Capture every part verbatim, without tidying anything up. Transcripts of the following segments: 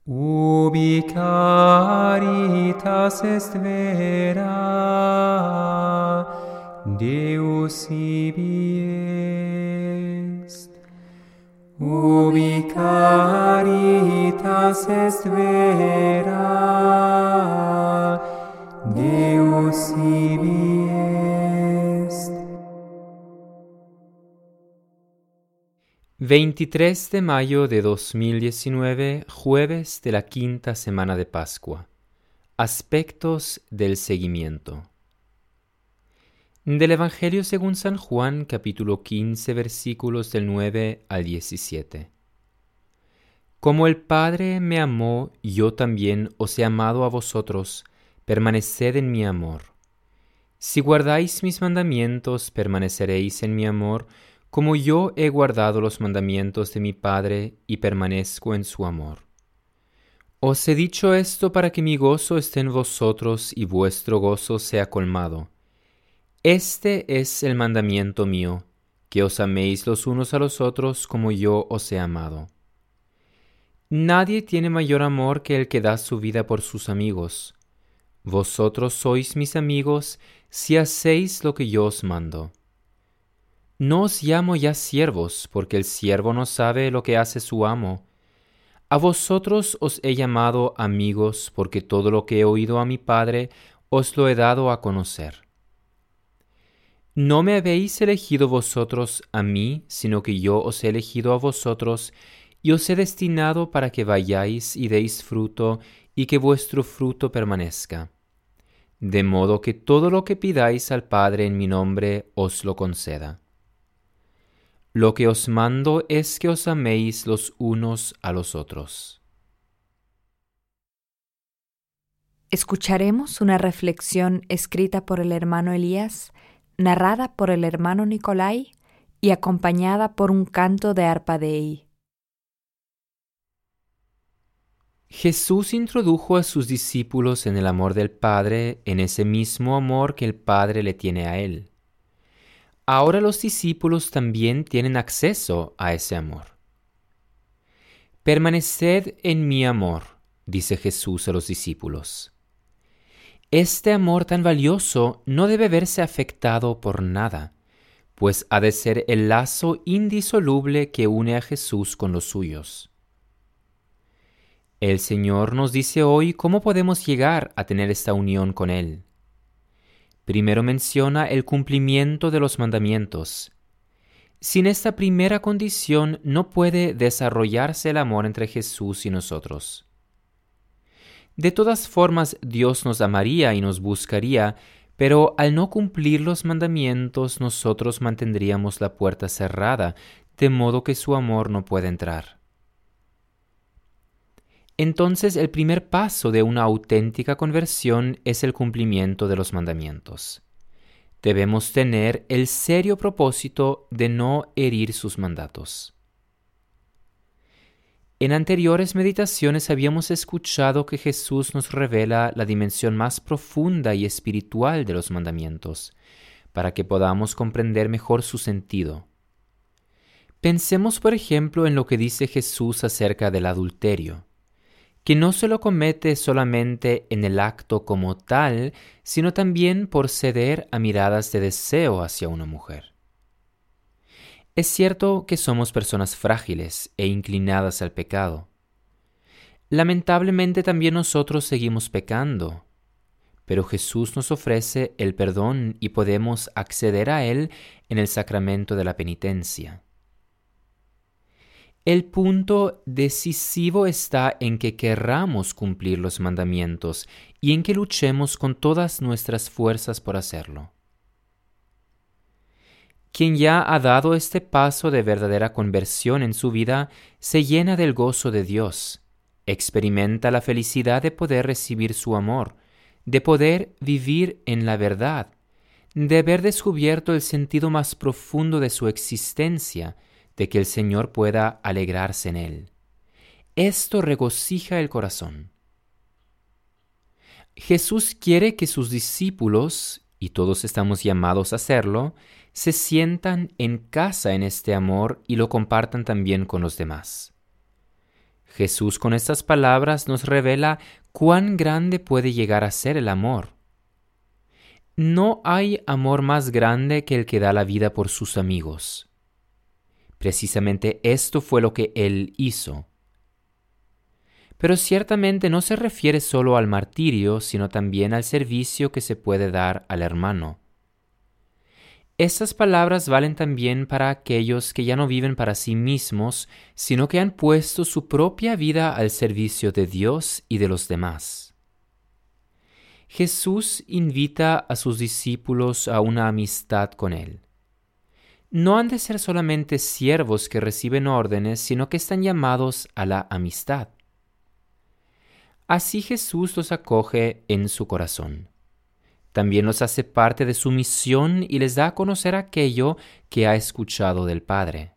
Ubi caritas est vera, Deus ibi est. Ubi caritas est vera, Deus ibi est. veintitrés de mayo de dos mil diecinueve, jueves de la quinta semana de Pascua. Aspectos del seguimiento. Del Evangelio según San Juan, capítulo quince, versículos del nueve al diecisiete. Como el Padre me amó, yo también os he amado a vosotros, permaneced en mi amor. Si guardáis mis mandamientos, permaneceréis en mi amor, como yo he guardado los mandamientos de mi Padre y permanezco en su amor. Os he dicho esto para que mi gozo esté en vosotros y vuestro gozo sea colmado. Este es el mandamiento mío, que os améis los unos a los otros como yo os he amado. Nadie tiene mayor amor que el que da su vida por sus amigos. Vosotros sois mis amigos si hacéis lo que yo os mando. No os llamo ya siervos, porque el siervo no sabe lo que hace su amo. A vosotros os he llamado amigos, porque todo lo que he oído a mi Padre os lo he dado a conocer. No me habéis elegido vosotros a mí, sino que yo os he elegido a vosotros, y os he destinado para que vayáis y deis fruto, y que vuestro fruto permanezca. De modo que todo lo que pidáis al Padre en mi nombre os lo conceda. Lo que os mando es que os améis los unos a los otros. Escucharemos una reflexión escrita por el hermano Elías, narrada por el hermano Nicolai y acompañada por un canto de arpa Dei. Jesús introdujo a sus discípulos en el amor del Padre, en ese mismo amor que el Padre le tiene a Él. Ahora los discípulos también tienen acceso a ese amor. Permaneced en mi amor, dice Jesús a los discípulos. Este amor tan valioso no debe verse afectado por nada, pues ha de ser el lazo indisoluble que une a Jesús con los suyos. El Señor nos dice hoy cómo podemos llegar a tener esta unión con Él. Primero menciona el cumplimiento de los mandamientos. Sin esta primera condición no puede desarrollarse el amor entre Jesús y nosotros. De todas formas, Dios nos amaría y nos buscaría, pero al no cumplir los mandamientos nosotros mantendríamos la puerta cerrada, de modo que su amor no puede entrar. Entonces, el primer paso de una auténtica conversión es el cumplimiento de los mandamientos. Debemos tener el serio propósito de no herir sus mandatos. En anteriores meditaciones habíamos escuchado que Jesús nos revela la dimensión más profunda y espiritual de los mandamientos, para que podamos comprender mejor su sentido. Pensemos, por ejemplo, en lo que dice Jesús acerca del adulterio, que no se lo comete solamente en el acto como tal, sino también por ceder a miradas de deseo hacia una mujer. Es cierto que somos personas frágiles e inclinadas al pecado. Lamentablemente también nosotros seguimos pecando, pero Jesús nos ofrece el perdón y podemos acceder a Él en el sacramento de la penitencia. El punto decisivo está en que querramos cumplir los mandamientos y en que luchemos con todas nuestras fuerzas por hacerlo. Quien ya ha dado este paso de verdadera conversión en su vida se llena del gozo de Dios, experimenta la felicidad de poder recibir su amor, de poder vivir en la verdad, de haber descubierto el sentido más profundo de su existencia, de que el Señor pueda alegrarse en él. Esto regocija el corazón. Jesús quiere que sus discípulos, y todos estamos llamados a hacerlo, se sientan en casa en este amor y lo compartan también con los demás. Jesús con estas palabras nos revela cuán grande puede llegar a ser el amor. No hay amor más grande que el que da la vida por sus amigos. Precisamente esto fue lo que Él hizo. Pero ciertamente no se refiere solo al martirio, sino también al servicio que se puede dar al hermano. Estas palabras valen también para aquellos que ya no viven para sí mismos, sino que han puesto su propia vida al servicio de Dios y de los demás. Jesús invita a sus discípulos a una amistad con Él. No han de ser solamente siervos que reciben órdenes, sino que están llamados a la amistad. Así Jesús los acoge en su corazón. También los hace parte de su misión y les da a conocer aquello que ha escuchado del Padre.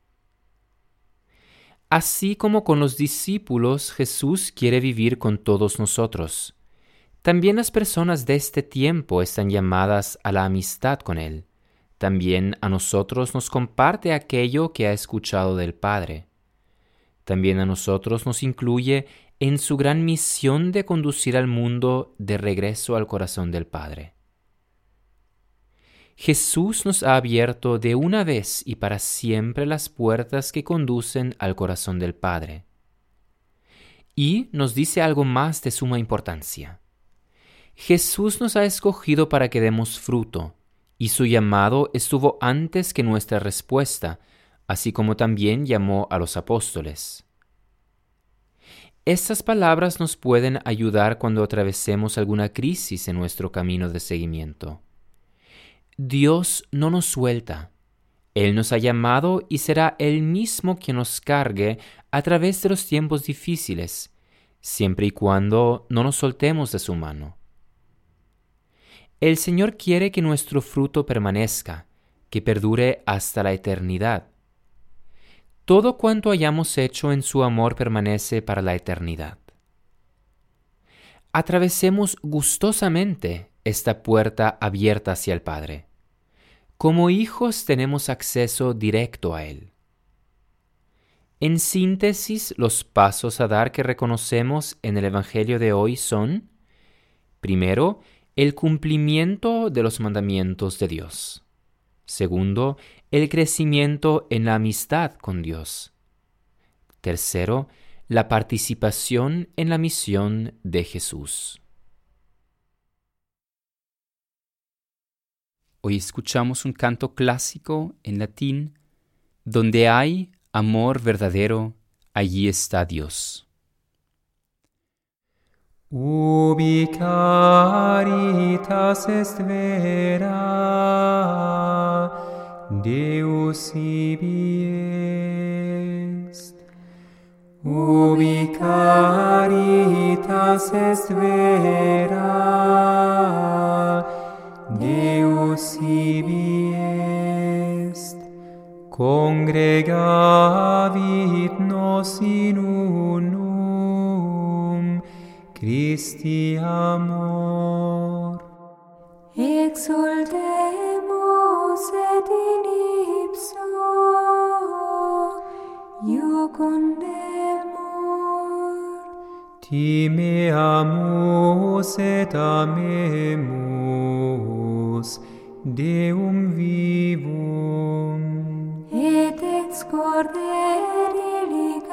Así como con los discípulos, Jesús quiere vivir con todos nosotros. También las personas de este tiempo están llamadas a la amistad con Él. También a nosotros nos comparte aquello que ha escuchado del Padre. También a nosotros nos incluye en su gran misión de conducir al mundo de regreso al corazón del Padre. Jesús nos ha abierto de una vez y para siempre las puertas que conducen al corazón del Padre. Y nos dice algo más de suma importancia. Jesús nos ha escogido para que demos fruto, y su llamado estuvo antes que nuestra respuesta, así como también llamó a los apóstoles. Estas palabras nos pueden ayudar cuando atravesemos alguna crisis en nuestro camino de seguimiento. Dios no nos suelta. Él nos ha llamado y será Él mismo quien nos cargue a través de los tiempos difíciles, siempre y cuando no nos soltemos de su mano. El Señor quiere que nuestro fruto permanezca, que perdure hasta la eternidad. Todo cuanto hayamos hecho en su amor permanece para la eternidad. Atravesemos gustosamente esta puerta abierta hacia el Padre. Como hijos tenemos acceso directo a Él. En síntesis, los pasos a dar que reconocemos en el Evangelio de hoy son: primero, el cumplimiento de los mandamientos de Dios. Segundo, el crecimiento en la amistad con Dios. Tercero, la participación en la misión de Jesús. Hoy escuchamos un canto clásico en latín: donde hay amor verdadero, allí está Dios. Ubi caritas est vera, Deus ibi est. Ubi caritas est vera, Deus ibi est. Congregavit nos in unum Christi amor. Exultemus et in ipso iucundemur. Timeamus et amemus Deum vivum. Et ex corderi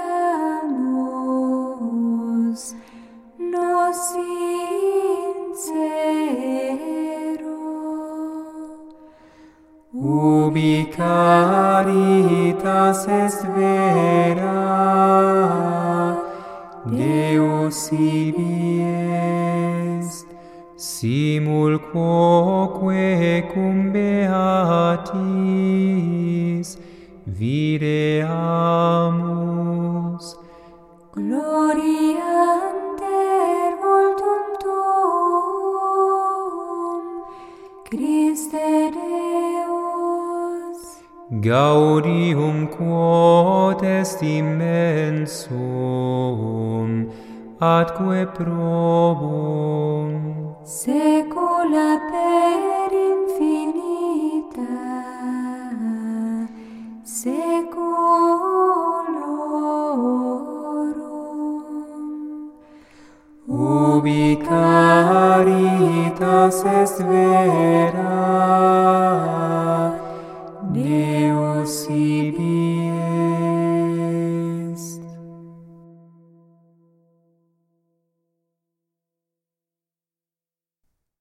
ligamus nos in cero. Ubi caritas est vera, Deus ibi est. Simul quoque cum beatis videamus. Gloriander voltum tuum, Christe Deus. Gaudium quod est immensum, atque probum. Saecula per infinita, saeculorum. ubi caritas est vera, Deus ibi